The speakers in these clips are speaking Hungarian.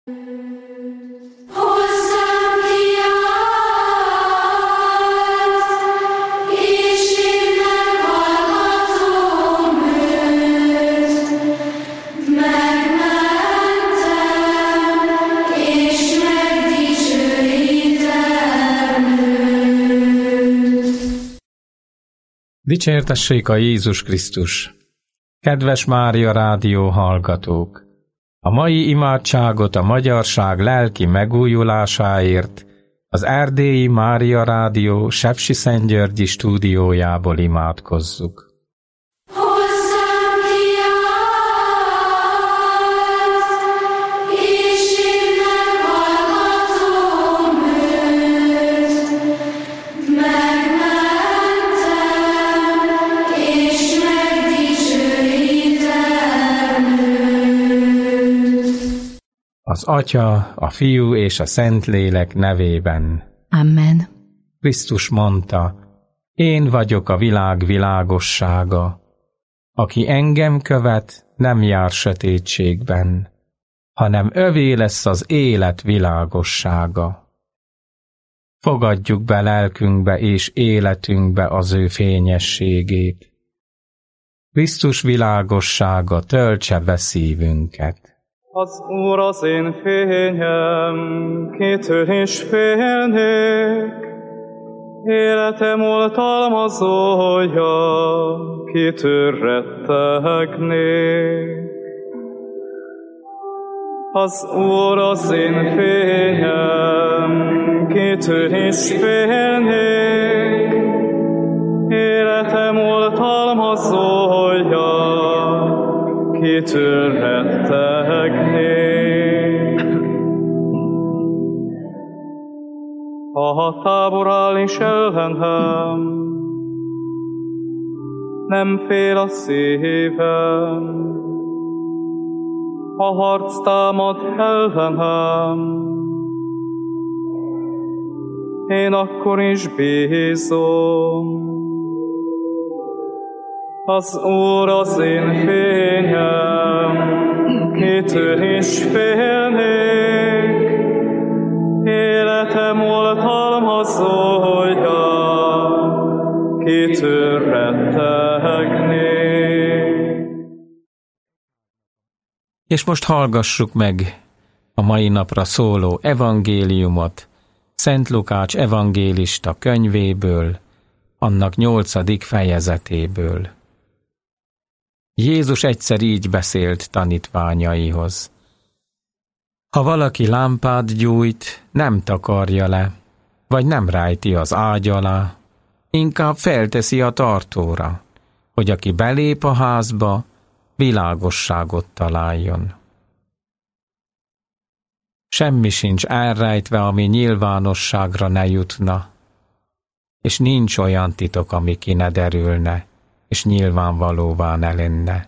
Dicsértessék a Jézus Krisztus! Kedves Mária Rádió hallgatók! A mai imádságot a magyarság lelki megújulásáért az Erdélyi Mária Rádió Sepsiszentgyörgyi stúdiójából imádkozzuk. Az Atya, a Fiú és a Szentlélek nevében. Amen. Krisztus mondta, én vagyok a világ világossága. Aki engem követ, nem jár sötétségben, hanem övé lesz az élet világossága. Fogadjuk be lelkünkbe és életünkbe az ő fényességét. Krisztus világossága töltse be szívünket. Az Úr az én fényem, kitől is félnék, életem oltalmazója, kitől rettegnék. Az Úr az én fényem, kitől is félnék, életem oltalmazója, kitől rettegnék. Ha tábor áll is ellenem, nem fél a szívem. Ha harc támad ellenem, én akkor is bízom. Az Úr az én fényem, kitől is félnék, életem oltalmazója, kitől rettegnék. És most hallgassuk meg a mai napra szóló evangéliumot Szent Lukács evangélista könyvéből, annak 8. fejezetéből. Jézus egyszer így beszélt tanítványaihoz. Ha valaki lámpát gyújt, nem takarja le, vagy nem rájti az ágy alá, inkább felteszi a tartóra, hogy aki belép a házba, világosságot találjon. Semmi sincs elrejtve, ami nyilvánosságra ne jutna, és nincs olyan titok, ami ki ne derülne, és nyilvánvalóvá ne lenne.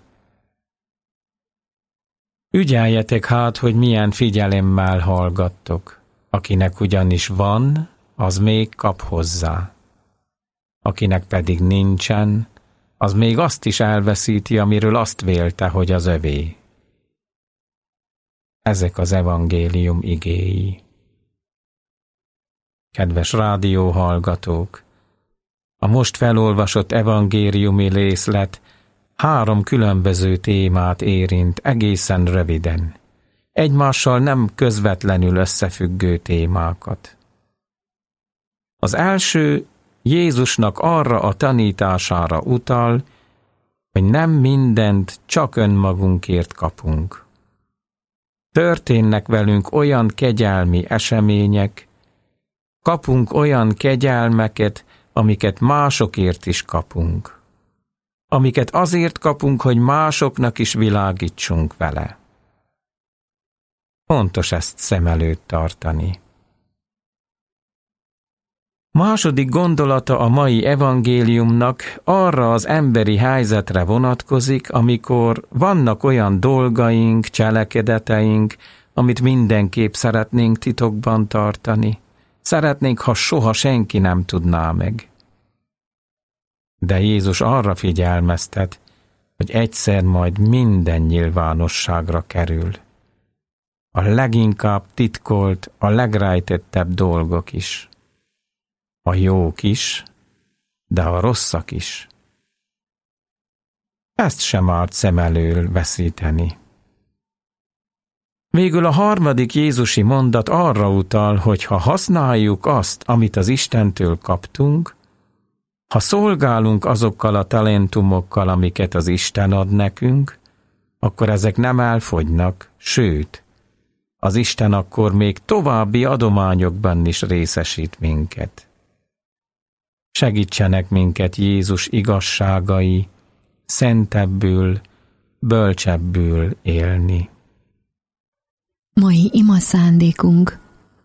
Ügyeljetek hát, hogy milyen figyelemmel hallgattok, akinek ugyanis van, az még kap hozzá. Akinek pedig nincsen, az még azt is elveszíti, amiről azt vélte, hogy az övé. Ezek az evangélium igéi. Kedves rádióhallgatók! A most felolvasott evangéliumi részlet 3 különböző témát érint egészen röviden, egymással nem közvetlenül összefüggő témákat. Az első Jézusnak arra a tanítására utal, hogy nem mindent csak önmagunkért kapunk. Történnek velünk olyan kegyelmi események, kapunk olyan kegyelmeket, amiket másokért is kapunk. Amiket azért kapunk, hogy másoknak is világítsunk vele. Fontos ezt szem előtt tartani. Második gondolata a mai evangéliumnak arra az emberi helyzetre vonatkozik, amikor vannak olyan dolgaink, cselekedeteink, amit mindenképp szeretnénk titokban tartani. Szeretnénk, ha soha senki nem tudná meg. De Jézus arra figyelmeztet, hogy egyszer majd minden nyilvánosságra kerül. a leginkább titkolt, a legrejtettebb dolgok is. A jók is, de a rosszak is. Ezt sem árt szem elől veszíteni. Végül a harmadik jézusi mondat arra utal, hogy ha használjuk azt, amit az Istentől kaptunk, ha szolgálunk azokkal a talentumokkal, amiket az Isten ad nekünk, akkor ezek nem elfogynak, sőt, az Isten akkor még további adományokban is részesít minket. Segítsenek minket Jézus igazságai, szentebbül, bölcsebbül élni. Mai ima szándékunk.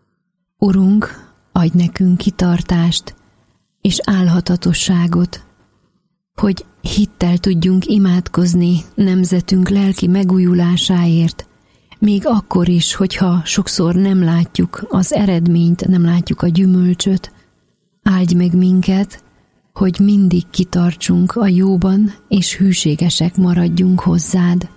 Urunk, adj nekünk kitartást és álhatatosságot, hogy hittel tudjunk imádkozni nemzetünk lelki megújulásáért, még akkor is, hogyha sokszor nem látjuk az eredményt, nem látjuk a gyümölcsöt. Áldj meg minket, hogy mindig kitartsunk a jóban, és hűségesek maradjunk hozzád.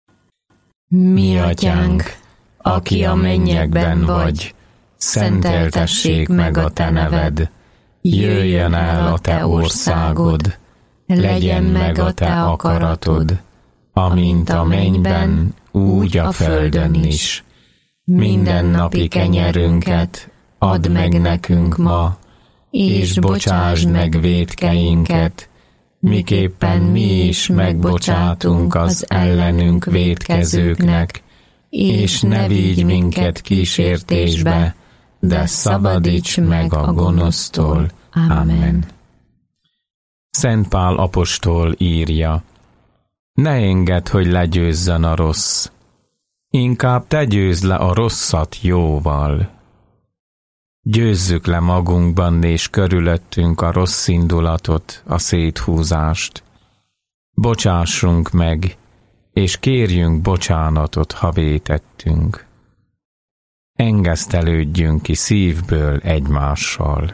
Mi atyánk, aki a mennyekben vagy, szenteltessék meg a te neved, jöjjön el a te országod, legyen meg a te akaratod, amint a mennyben, úgy a földön is. Mindennapi kenyerünket add meg nekünk ma, és bocsásd meg vétkeinket, miképpen mi is megbocsátunk az ellenünk vétkezőknek, és ne vigy minket kísértésbe, de szabadíts meg a gonosztól. Amen. Szent Pál apostol írja: ne engedd, hogy legyőzzön a rossz, inkább te győzd le a rosszat jóval. Győzzük le magunkban és körülöttünk a rossz indulatot, a széthúzást. Bocsássunk meg, és kérjünk bocsánatot, ha vétettünk. Engesztelődjünk ki szívből egymással.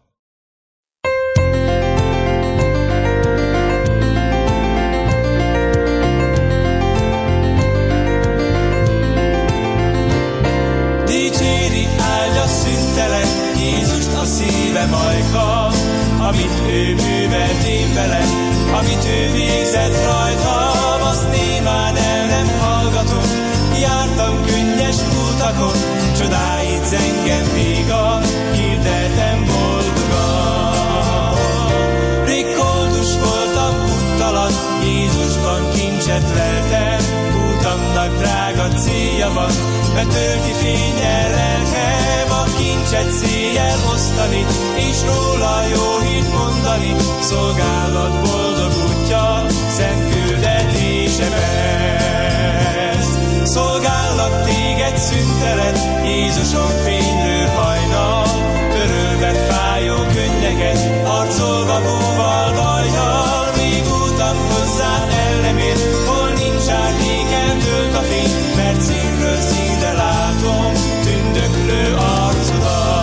Dicséri, áldja, szüntelen Jézust a szívem ajka, amit ő művelt én velem, amit ő végzett rajtam, azt némán el nem hallgatom. Jártam könnyes utakon, csodáit zengem véga, hirdetem boldogan. Rég koldus voltam, úttalan, Jézusban kincset leltem, utamnak drága célja van, betölti fénnyel lelkem, a kincset széjjel osztani, és róla jó hírt mondani, szolgálat boldog útja, szent küldetésem ez. Szolgállak téged szüntelen, Jézusom fénylő hajnal, törölve fájó könnyeket, arcolva búval bajnal, még utam hozzá el nem ér, hol nincs árnyék, eltölt a fény, mert színről színre látom tündöklő arcodat.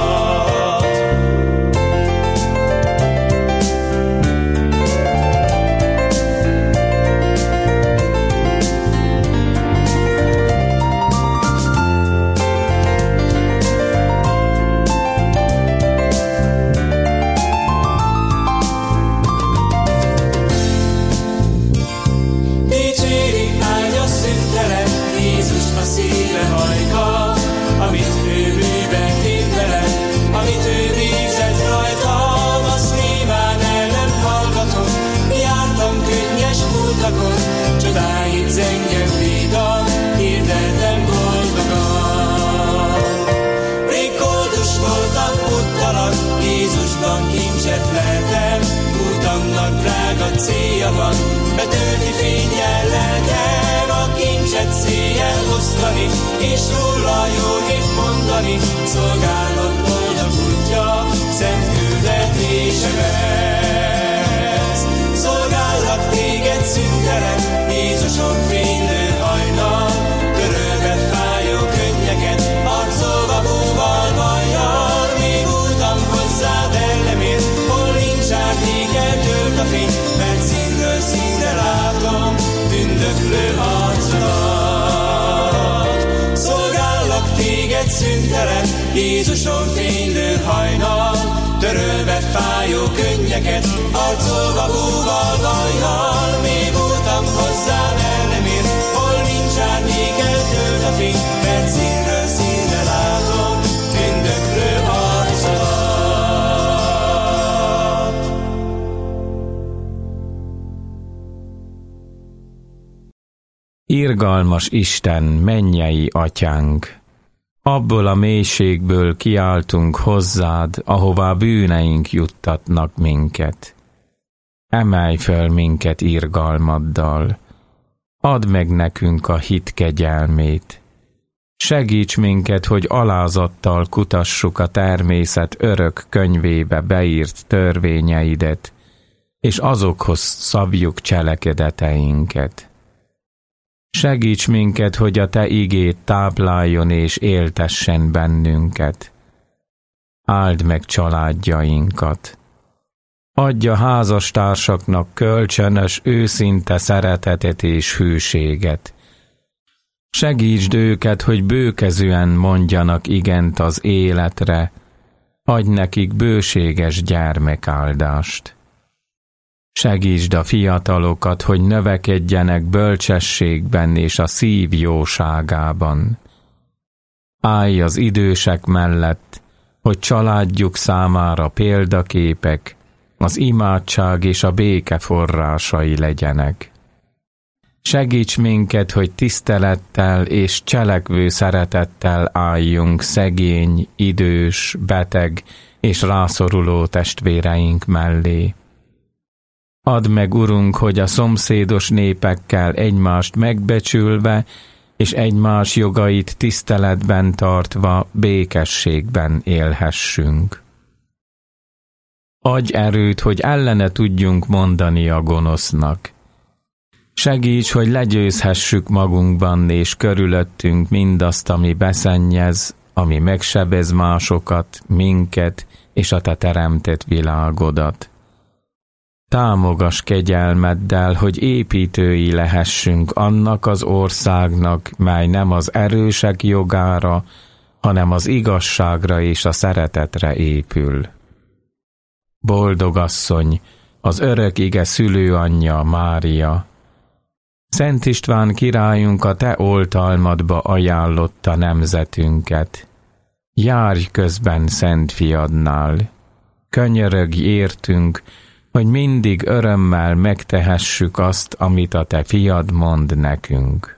Csodáit zengem véga, hirdetem boldogan. Rég koldus voltam, úttalan, Jézusban kincset leltem, utamnak drága célja van, betölti fénnyel lelkem, a kincset széjjel osztani, és róla jó hírt mondani, szolgálat boldog útja, szent küldetésem ez. Szolgállak téged szüntelen, Jézusom fénylő hajnal, törölve fájó könnyeket, arcolva búval bajjal, még utam hozzád el nem ér, hol nincs árnyék, eltölt a fény, mert színről színre látom tündöklő arcodat. szüntelen, Jézuson fénylő hajnal, törölve fájó könnyeket, arcolva búval vajjal. Még voltam hozzám el nem ér, hol nincs árnyék, eltölt a fény, mert színről színre látom tündöklő arcodat. Irgalmas Isten, mennyei atyánk! Abból a mélységből kiáltunk hozzád, ahová bűneink juttatnak minket. Emelj föl minket irgalmaddal, add meg nekünk a hit kegyelmét. Segíts minket, hogy alázattal kutassuk a természet örök könyvébe beírt törvényeidet, és azokhoz szabjuk cselekedeteinket. Segíts minket, hogy a te igéd tápláljon és éltessen bennünket. Áld meg családjainkat. Adj a házastársaknak kölcsönös, őszinte szeretetet és hűséget. Segítsd őket, hogy bőkezűen mondjanak igent az életre, adj nekik bőséges gyermekáldást. Segítsd a fiatalokat, hogy növekedjenek bölcsességben és a szív jóságában. Állj az idősek mellett, hogy családjuk számára példaképek, az imádság és a béke forrásai legyenek. Segíts minket, hogy tisztelettel és cselekvő szeretettel álljunk szegény, idős, beteg és rászoruló testvéreink mellé. Add meg, Urunk, hogy a szomszédos népekkel egymást megbecsülve és egymás jogait tiszteletben tartva békességben élhessünk. Adj erőt, hogy ellene tudjunk mondani a gonosznak. Segíts, hogy legyőzhessük magunkban és körülöttünk mindazt, ami beszennyez, ami megsebez másokat, minket és a te teremtett világodat. Támogass kegyelmeddel, hogy építői lehessünk annak az országnak, mely nem az erősek jogára, hanem az igazságra és a szeretetre épül. Boldog asszony, az örök ige szülőanyja Mária! Szent István királyunk a te oltalmadba ajánlotta nemzetünket. Járj közben Szent Fiadnál! Könyörögj értünk, hogy mindig örömmel megtehessük azt, amit a te fiad mond nekünk.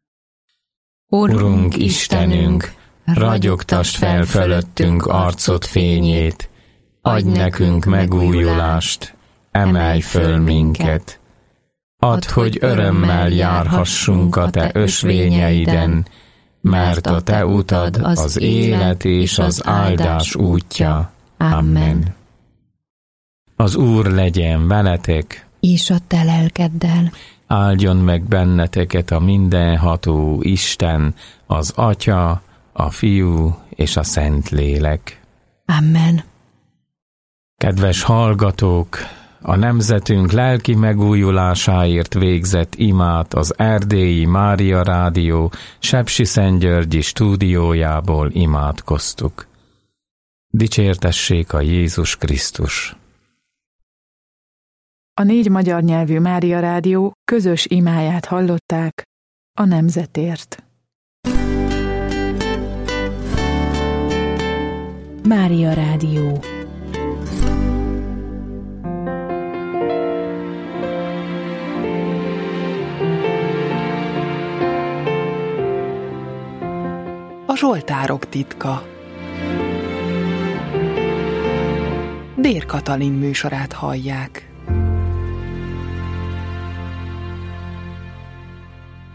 Urunk Istenünk, ragyogtasd fel fölöttünk arcod fényét, adj nekünk megújulást, emelj föl minket. Add, hogy örömmel járhassunk a te ösvényeiden, mert a te utad az élet és az áldás útja. Amen. Az Úr legyen veletek, És a te lelkeddel. áldjon meg benneteket a mindenható Isten, az Atya, a Fiú és a Szentlélek. Amen. Kedves hallgatók, a nemzetünk lelki megújulásáért végzett imát az Erdélyi Mária Rádió Sepsiszentgyörgyi stúdiójából imádkoztuk. Dicsértessék a Jézus Krisztus! A 4 magyar nyelvű Mária Rádió közös imáját hallották a nemzetért. Mária Rádió. A Zsoltárok titka. Dér Katalin műsorát hallják.